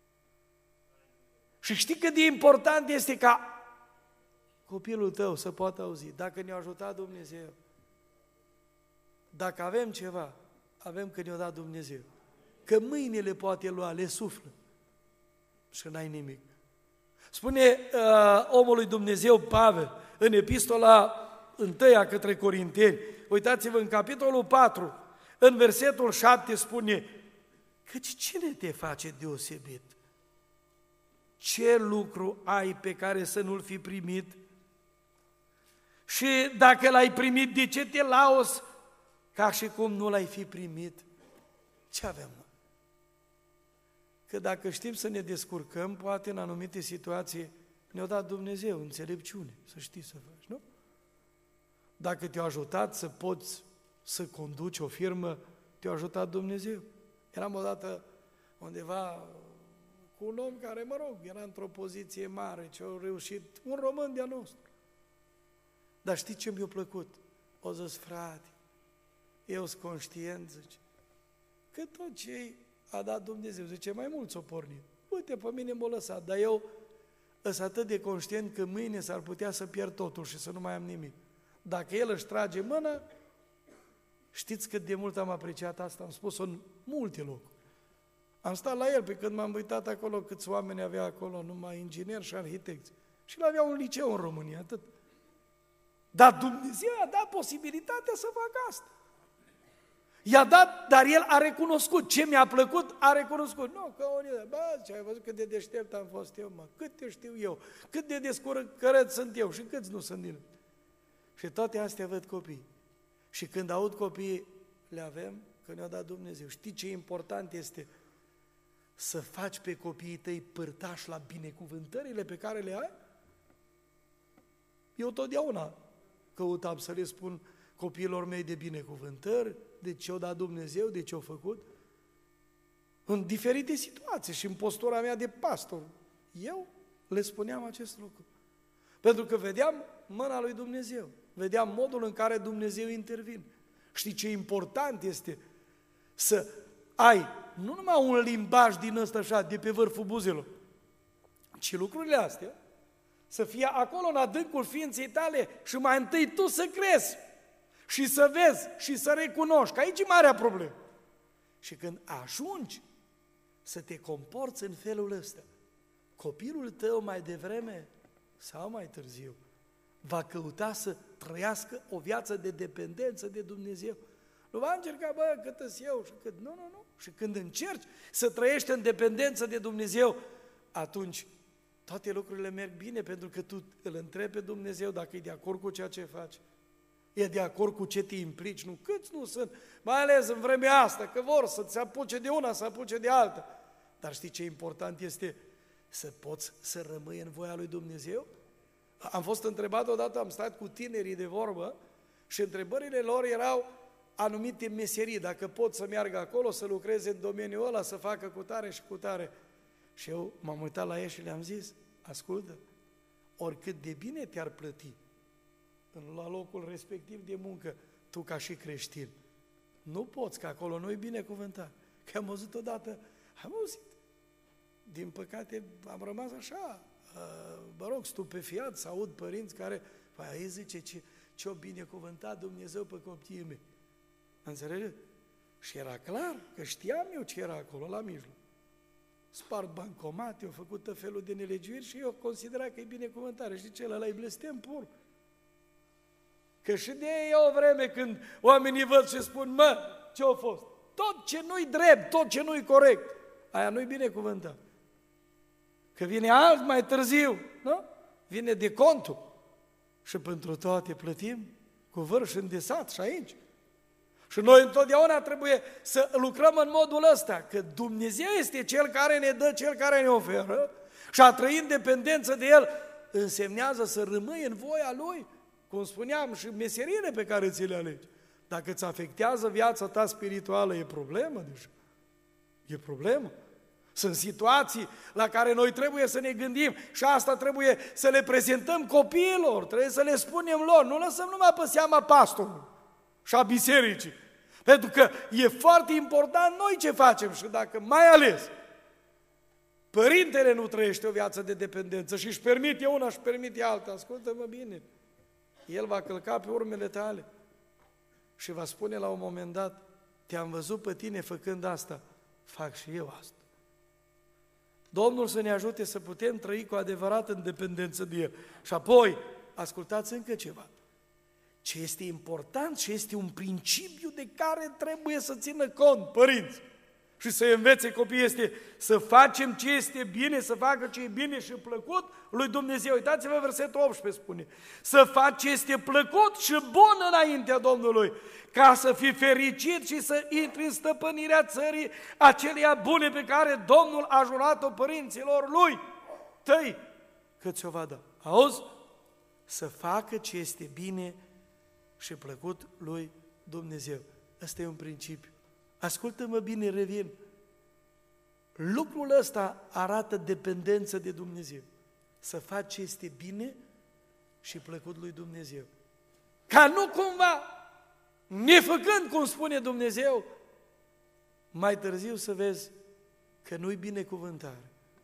Și știi cât de important este ca copilul tău să poată auzi, dacă ne-a ajutat Dumnezeu, dacă avem ceva, avem că ne-a dat Dumnezeu. Că mâine le poate lua, le suflă și n-ai nimic. Spune omul lui Dumnezeu Pavel în epistola 1 către Corinteni, uitați-vă în capitolul 4, în versetul 7 spune: căci cine te face deosebit? Ce lucru ai pe care să nu-l fi primit? Și dacă l-ai primit, de ce te lauzi ca și cum nu l-ai fi primit? Ce avem? Că dacă știm să ne descurcăm, poate în anumite situații ne-a dat Dumnezeu înțelepciune, să știi să faci, nu? Dacă te-a ajutat să poți să conduci o firmă, te-a ajutat Dumnezeu. Eram odată undeva cu un om care, mă rog, era într-o poziție mare, ce a reușit, un român de-a nostru. Dar știi ce mi-a plăcut? O zis, frate, eu sunt conștient, zice, că tot ce a dat Dumnezeu, zice, mai mult s-o porni. Uite, pe mine m-a lăsat, dar eu sunt atât de conștient că mâine s-ar putea să pierd totul și să nu mai am nimic. Dacă El își trage mâna, știți cât de mult am apreciat asta? Am spus-o în multe locuri. Am stat la el, pe când m-am uitat acolo câți oameni avea acolo, numai ingineri și arhitecți. Și el avea un liceu în România, atât. Dar Dumnezeu a dat posibilitatea să facă asta. I-a dat, dar el a recunoscut. Ce mi-a plăcut, a recunoscut. Nu, că unii, bă, ce ai văzut cât de deștept am fost eu, mă, cât te știu eu, cât de descurcăreț sunt eu și câți nu sunt din. Și toate astea văd copii. Și când aud copiii, le avem, că ne-a dat Dumnezeu. Știi ce important este? Să faci pe copiii tăi părtași la binecuvântările pe care le ai? Eu totdeauna căutam să le spun copiilor mei de binecuvântări, de ce o dat Dumnezeu, de ce o făcut, în diferite situații și în postura mea de pastor. Eu le spuneam acest lucru. Pentru că vedeam mâna lui Dumnezeu, vedeam modul în care Dumnezeu intervine. Știi ce important este? Să ai nu numai un limbaj din ăsta așa, de pe vârful buzelor, ci lucrurile astea să fie acolo în adâncul ființei tale și mai întâi tu să crezi și să vezi și să recunoști, că aici e marea problemă. Și când ajungi să te comporți în felul ăsta, copilul tău mai devreme sau mai târziu va căuta să trăiască o viață de dependență de Dumnezeu. Nu va încerca, bă, cât-s eu și cât... Nu. Și când încerci să trăiești în dependență de Dumnezeu, atunci toate lucrurile merg bine, pentru că tu îl întrebi pe Dumnezeu dacă e de acord cu ceea ce faci. E de acord cu ce te implici, nu? Câți nu sunt, mai ales în vremea asta, că vor să se apuce de una, să apuce de alta. Dar știi ce important este? Să poți să rămâi în voia lui Dumnezeu? Am fost întrebat odată, am stat cu tinerii de vorbă și întrebările lor erau anumite meserii, dacă pot să meargă acolo, să lucreze în domeniul ăla, să facă cu tare și cu tare. Și eu m-am uitat la ei și le-am zis, ascultă, oricât de bine te-ar plăti la locul respectiv de muncă, tu ca și creștin, nu poți, că acolo nu-i binecuvântat. Că am auzit odată, am auzit, din păcate am rămas așa, mă rog, stupefiat să aud părinți care, păi, zice, ce-o binecuvântat Dumnezeu pe copiii mei. Înțelegeți? Și era clar, că știam eu ce era acolo, la mijloc. Spart bancomate, au făcut tot felul de nelegiuiri și eu considera că e binecuvântare. Știi ce? Ăla e blestem pur. Că și de e o vreme când oamenii văd și spun, mă, ce-a fost? Tot ce nu-i drept, tot ce nu-i corect, aia nu-i binecuvântat. Că vine alt mai târziu, nu? Vine de contul. Și pentru toate plătim cu vârf îndesat și aici. Și noi întotdeauna trebuie să lucrăm în modul ăsta, că Dumnezeu este Cel care ne dă, Cel care ne oferă și a trăi în dependență de El însemnează să rămâi în voia Lui, cum spuneam, și meseriile pe care ți le alegi. Dacă îți afectează viața ta spirituală, e problemă deja. E problemă. Sunt situații la care noi trebuie să ne gândim și asta trebuie să le prezentăm copiilor, trebuie să le spunem lor, nu lăsăm numai pe seama pastorului și a bisericii. Pentru că e foarte important noi ce facem și dacă mai ales părintele nu trăiește o viață de dependență și își permite una și permite alta, ascultă-mă bine, el va călca pe urmele tale și va spune la un moment dat, te-am văzut pe tine făcând asta, fac și eu asta. Domnul să ne ajute să putem trăi cu adevărat în dependență de El. Și apoi, ascultați încă ceva. Ce este important și este un principiu de care trebuie să țină cont părinți și să învețe copiii este să facem ce este bine, să facă ce e bine și plăcut lui Dumnezeu. Uitați-vă, versetul 18 spune, să faci ce este plăcut și bun înaintea Domnului, ca să fii fericit și să intri în stăpânirea țării aceleia bune pe care Domnul a jurat-o părinților lui tăi, că ți-o va da. Auzi? Să facă ce este bine și plăcut lui Dumnezeu. Ăsta e un principiu. Ascultă-mă bine, revin. Lucrul ăsta arată dependență de Dumnezeu. Să faci ce este bine și plăcut lui Dumnezeu. Ca nu cumva, nefăcând cum spune Dumnezeu, mai târziu să vezi că nu-i binecuvântare,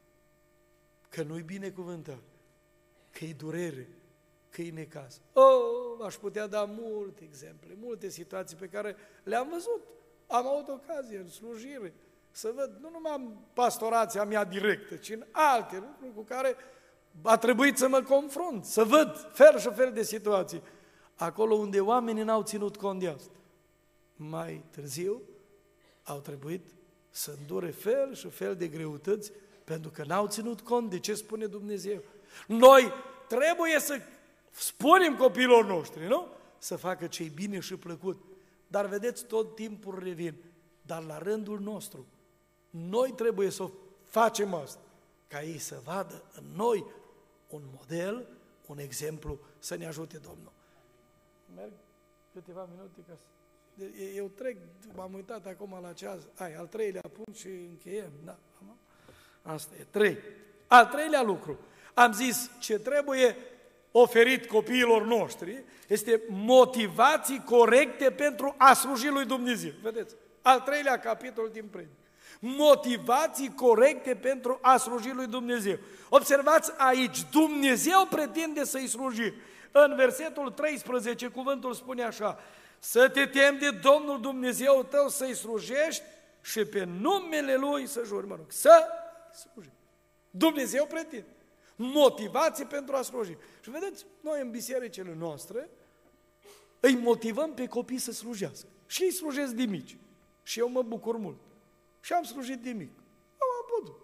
că nu-i binecuvântare, că e durere, că e necaz. Aș putea da multe exemple, multe situații pe care le-am văzut. Am avut ocazie în slujire să văd, nu numai în pastorația mea directă, ci în alte lucruri cu care a trebuit să mă confrunt, să văd fel și fel de situații. Acolo unde oamenii n-au ținut cont de asta. Mai târziu au trebuit să îndure fel și fel de greutăți pentru că n-au ținut cont de ce spune Dumnezeu. Noi trebuie să spunem copiilor noștri, nu? Să facă ce-i bine și plăcut. Dar vedeți, tot timpul revin. Dar la rândul nostru, noi trebuie să facem asta, ca ei să vadă în noi un model, un exemplu, să ne ajute Domnul. Merg câteva minute ca să... Eu trec, m-am uitat acum la ceas, al treilea punct și încheiem. Da, asta e, 3. Al treilea lucru, am zis ce trebuie oferit copiilor noștri, este motivații corecte pentru a sluji lui Dumnezeu. Vedeți? Al treilea capitol din predică. Motivații corecte pentru a sluji lui Dumnezeu. Observați aici, Dumnezeu pretinde să-i sluji. În versetul 13, cuvântul spune așa: să te temi de Domnul Dumnezeu tău, să-i slujești și pe numele Lui să juri, să sluji. Dumnezeu pretinde motivații pentru a sluji. Și vedeți, noi în bisericile noastre îi motivăm pe copii să slujească. Și îi slujesc de mici. Și eu mă bucur mult. Și am slujit de mic. Am putut.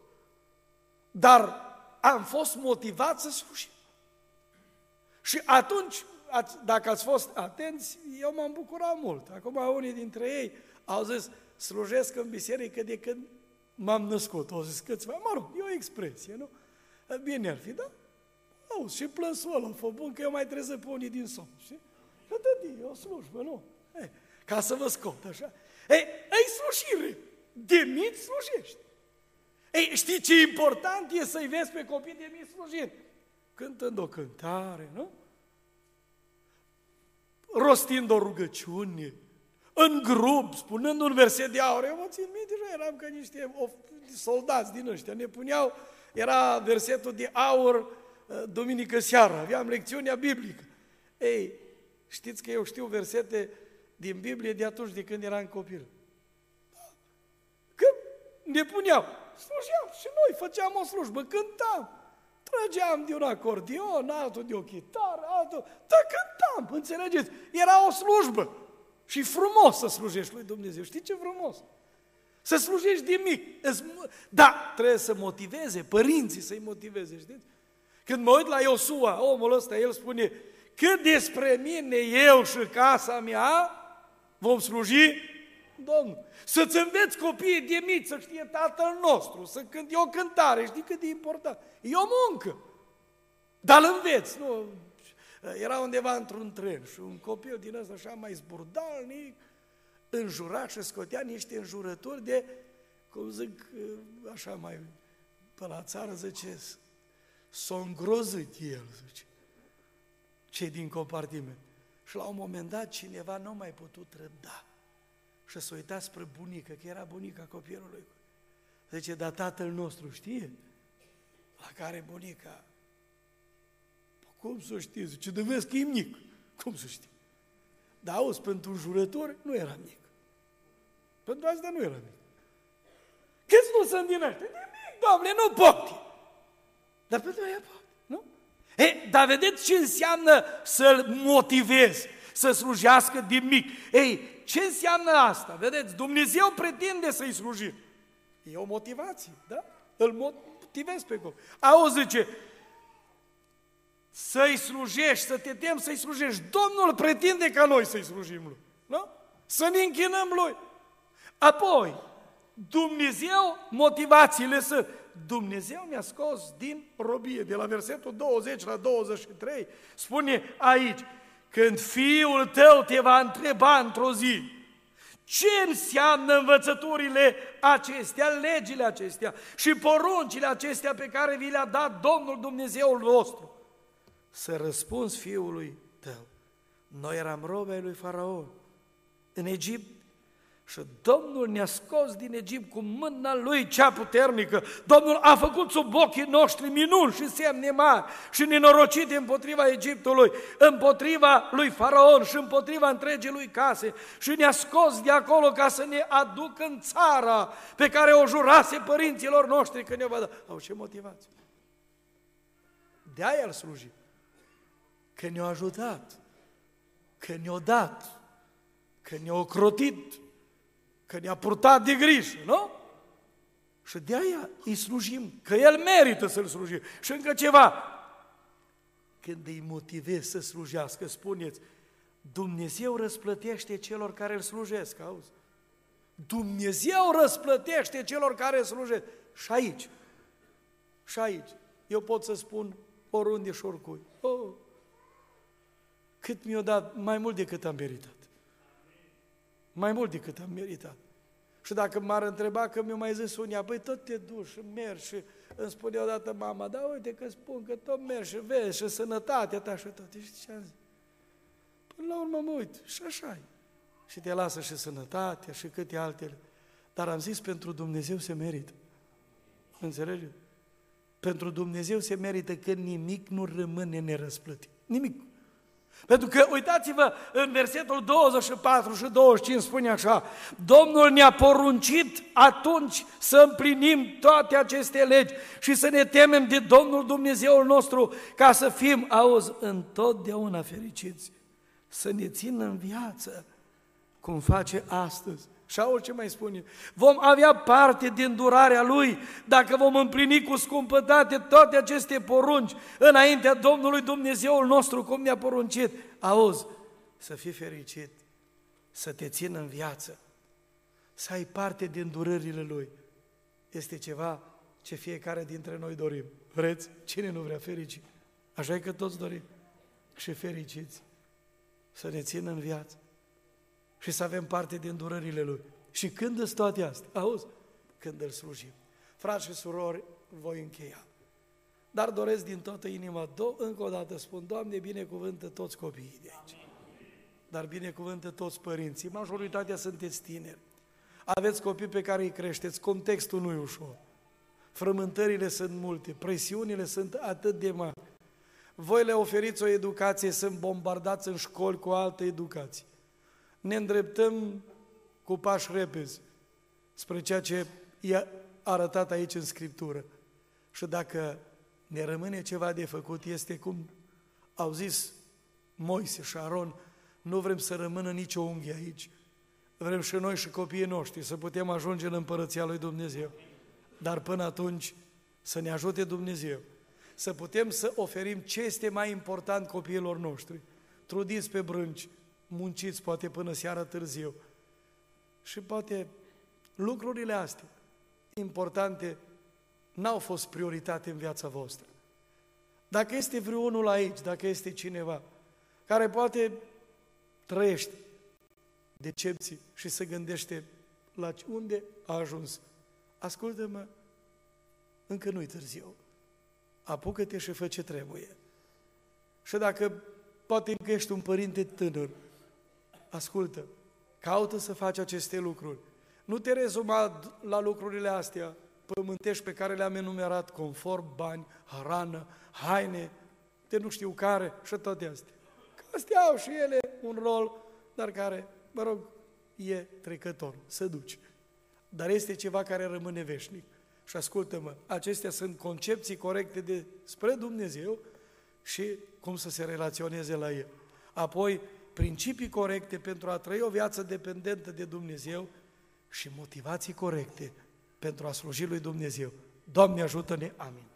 Dar am fost motivat să slujim. Și atunci, dacă ați fost atenți, eu m-am bucurat mult. Acum unii dintre ei au zis, slujesc în biserică de când m-am născut. Au zis câțiva, e o expresie, nu? Bine ar fi, da? Auzi, și plânsul ăla a fost bun, că eu mai trezesc pe unii din somn, știi? Că e o slujbă, nu? Ca să vă scot, așa. Ai slujire, de mici slujești. Știi ce important e să-i vezi pe copii de mici slujind? Cântând o cântare, nu? Rostind o rugăciune, în grup, spunând un verset de aur. Eu mă țin minte, deja eram ca niște soldați din ăștia, ne puneau, era versetul de aur, duminică seara, aveam lecțiunea biblică. Știți că eu știu versete din Biblie de atunci, de când eram copil. Că ne puneau, slujeam și noi, făceam o slujbă, cântam, trageam de un acordeon, altul de o chitară, altul, dar cântam, înțelegeți? Era o slujbă și frumos să slujești lui Dumnezeu. Știi ce frumos? Să slujești de mic. Da, trebuie să motiveze, părinții să-i motiveze, știți? Când mă uit la Iosua, omul ăsta, el spune, cât despre mine, eu și casa mea, vom sluji Domnul. Să-ți înveți copiii de mici să știe Tatăl nostru, să cânte o cântare, știi cât de important. E o muncă, dar îl înveți. Nu? Era undeva într-un tren și un copil din ăsta așa mai zburdalnic, înjura și scotea niște înjurături de, cum zic, așa mai pe la țară, zice, s-o îngrozit el, zice, cei din compartiment. Și la un moment dat cineva nu a mai putut răbda și s-a uitat spre bunică, că era bunica copilului. Zice, dar tatăl nostru știe? La care bunica, cum să știe? Zice, de vezi că e mic. Cum să știe? Dar auzi, pentru înjurători nu era mic. Pentru asta nu era mic. Câți nu sunt din ăștia? De mic, Doamne, nu poate. Dar pentru aia poate, nu? Dar vedeți ce înseamnă să-l motivezi, să slujească de mic. Ce înseamnă asta? Vedeți, Dumnezeu pretinde să-i slujim. E o motivație, da? Îl motivezi pe copil. Auzi, zice, să-i slujești, să te temi să-i slujești. Domnul pretinde ca noi să-i slujim lui, nu? Să ne închinăm lui. Apoi, Dumnezeu, motivațiile sunt, Dumnezeu ne-a scos din robie, de la versetul 20 la 23, spune aici, când Fiul tău te va întreba într-o zi, ce înseamnă învățăturile acestea, legile acestea și poruncile acestea pe care vi le-a dat Domnul Dumnezeul vostru, să răspunzi fiului tău. Noi eram robi ai lui Faraon în Egipt Și Domnul ne-a scos din Egipt cu mâna Lui cea puternică. Domnul a făcut sub ochii noștri minuni și semne mari și nenorocite împotriva Egiptului, împotriva lui Faraon și împotriva întregii lui case. Și ne-a scos de acolo ca să ne aducă în țara pe care o jurase părinților noștri că ne va da. Au ce motivați? De-aia îl slujim. Că ne-a ajutat, că ne-a dat, că ne-a ocrotit, că ne-a purtat de grijă, nu? Și de aia îi slujim, că El merită să-L slujim. Și încă ceva, când îi motivezi să slujească, spuneți, Dumnezeu răsplătește celor care îl slujesc, auzi? Dumnezeu răsplătește celor care îl slujesc. Și aici, și aici, eu pot să spun oriunde și oricui. Oh, cât mi-a dat, mai mult decât am meritat. Mai mult decât am meritat. Și dacă m-ar întreba că mi-a mai zis unii, băi, tot te duci și mergi și îmi spune odată mama, da uite că spun că tot mergi și vezi și sănătatea ta și tot. Și ce am zis? Până la urmă mă uit și așa e. Și te lasă și sănătatea și câte altele. Dar am zis, pentru Dumnezeu se merită. Înțelegeți? Pentru Dumnezeu se merită că nimic nu rămâne nerăsplătit. Nimic. Pentru că, uitați-vă, în versetul 24 și 25 spune așa, Domnul ne-a poruncit atunci să împlinim toate aceste legi și să ne temem de Domnul Dumnezeul nostru ca să fim, auzi, întotdeauna fericiți, să ne țină în viață, cum face astăzi. Și auzi ce mai spune? Vom avea parte din durarea Lui dacă vom împlini cu scumpătate toate aceste porunci înaintea Domnului Dumnezeul nostru, cum ne-a poruncit. Auzi, să fii fericit, să te țină în viață, să ai parte din durările Lui. Este ceva ce fiecare dintre noi dorim. Vreți? Cine nu vrea fericit? Așa e că toți dorim. Și fericiți, să ne țină în viață și să avem parte din durările Lui. Și când îți toate astea? Auzi? Când îl slujim. Frați și surori, voi încheia. Dar doresc din toată inima, încă o dată spun, Doamne, binecuvântă toți copiii de aici. Dar binecuvântă toți părinții. Majoritatea sunteți tineri. Aveți copii pe care îi creșteți. Contextul nu e ușor. Frământările sunt multe. Presiunile sunt atât de mari. Voi le oferiți o educație, sunt bombardați în școli cu altă educație. Ne îndreptăm cu pași repezi spre ceea ce e arătat aici în Scriptură. Și dacă ne rămâne ceva de făcut, este cum au zis Moise și Aron, nu vrem să rămână nicio unghie aici. Vrem și noi și copiii noștri să putem ajunge în Împărăția lui Dumnezeu. Dar până atunci să ne ajute Dumnezeu, să putem să oferim ce este mai important copiilor noștri. Trudiți pe brânci, munciți poate până seara târziu. Și poate lucrurile astea importante n-au fost prioritate în viața voastră. Dacă este vreunul aici, dacă este cineva care poate trăiește decepții și se gândește la unde a ajuns, ascultă-mă, încă nu-i târziu. Apucă-te și fă ce trebuie. Și dacă poate încă ești un părinte tânăr, ascultă, caută să faci aceste lucruri. Nu te rezuma la lucrurile astea pământești pe care le-am enumerat, confort, bani, hrană, haine, de nu știu care și toate astea. Că astea au și ele un rol, dar care, mă rog, e trecător, se duce. Dar este ceva care rămâne veșnic. Și ascultă-mă, acestea sunt concepții corecte despre Dumnezeu și cum să se relaționeze la El. Apoi, principii corecte pentru a trăi o viață dependentă de Dumnezeu și motivații corecte pentru a sluji lui Dumnezeu. Doamne ajută-ne, amin.